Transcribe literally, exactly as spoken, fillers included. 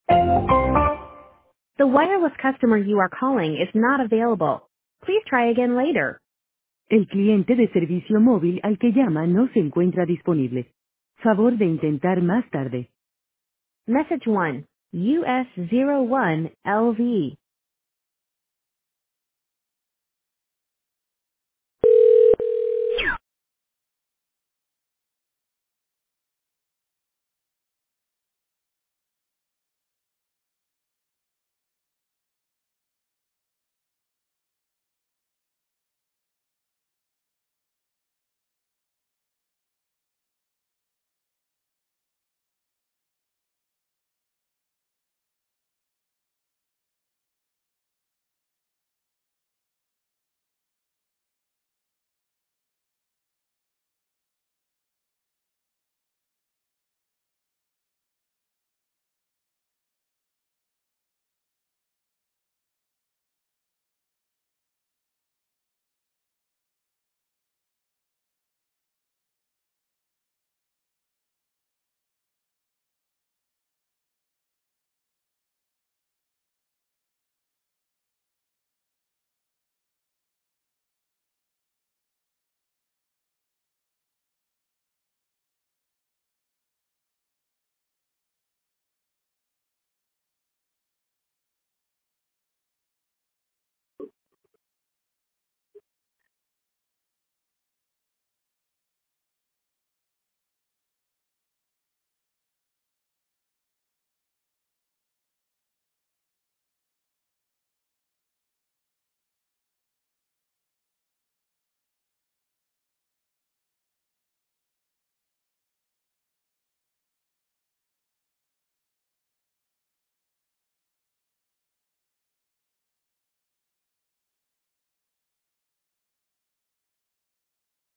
The wireless customer you are calling is not available. Please try again later. El cliente de servicio móvil al que llama no se encuentra disponible. Favor de intentar más tarde. Message one, U S zero one L V.